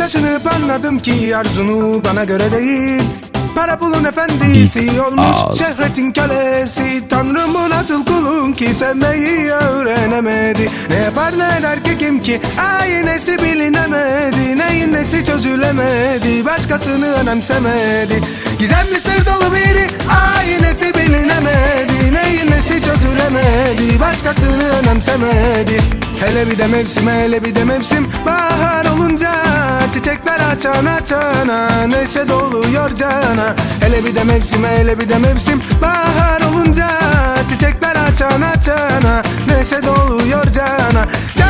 taşınıp anladım ki arzunu bana göre değil. Para pulun efendisi olmuş şöhretin kölesi. Tanrım bu nasıl kulun ki sevmeyi öğrenemedi. Ne yapar ne eder ki kim ki aynesi bilinemedi. Neyin nesi çözülemedi, başkasını önemsemedi. Gizemli sır dolu biri aynesi bilinemedi. Neyin nesi çözülemedi, başkasını önemsemedi. Hele bir de mevsim, hele bir de mevsim bahar olunca çiçekler açana açana neşe doluyor cana. Hele bir de mevsim, hele bir de mevsim bahar olunca çiçekler açana açana neşe doluyor cana.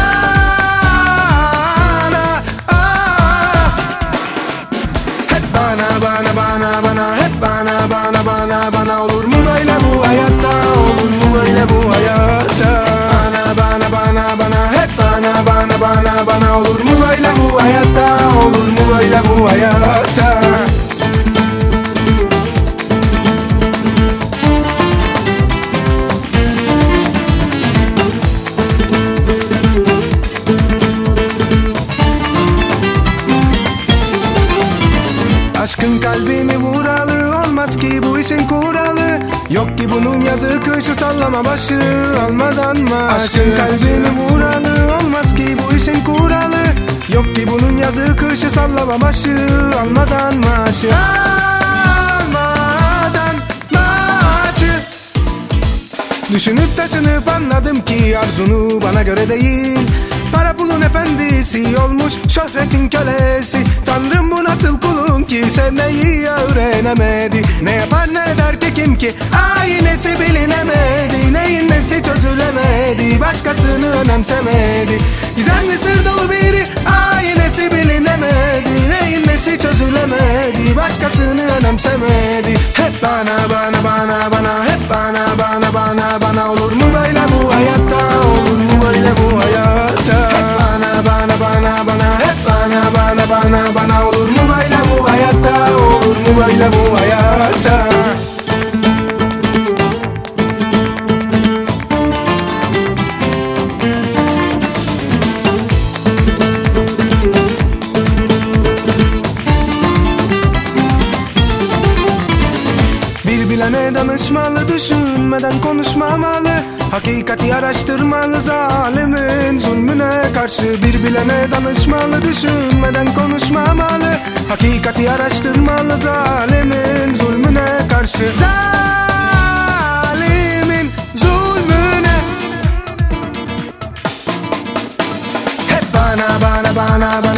Cana hep bana bana bana bana, hep bana bana bana bana. Olur mu böyle bu hayatta, olur mu böyle bu hayatta? Bana bana bana bana, hep bana bana bana bana. Olur mu böyle bu hayatta, olur mu böyle bu hayatta? Aşkın kalbimi vuralı, olmaz ki bu işin kuralı. Yok ki bunun yazı kışı, sallama başı almadan maaşı. Aşkın kalbimi vuralı, olmaz ki bu işin kuralı. Yok ki bunun yazı kışı, sallama başı almadan maaşı. Almadan maaşı. Düşünüp taşınıp anladım ki arzunu bana göre değil. Para pulun efendisi olmuş şöhretin kölesi. Tanrım bu nasıl kulun ki sevmeyi öğrenemedi. Ne yapar ne eder ki kim ki aynesi bilinemedi. Neyin nesi çözülemedi, başkasını önemsemedi. Gizemli sır dolu biri aynesi bilinemedi. Neyin nesi çözülemedi, başkasını önemsemedi. Hep bana bana bana bana, hep bana bana bana bana. Olur mu böyle bu hayatta, olur mu böyle bu hayatta? Hep bana bana bana bana, hep bana bana bana bana. Olur mu böyle bu hayatta, olur mu böyle bu hayatta? Bir bilene danışmalı, düşünmeden konuşmamalı. Hakikati araştırmalı, zalimin zulmüne karşı. Bir bilene danışmalı, düşünmeden konuşmamalı. Hakikati araştırmalı, zalimin zulmüne karşı. Zalimin zulmüne. Hep bana bana bana bana.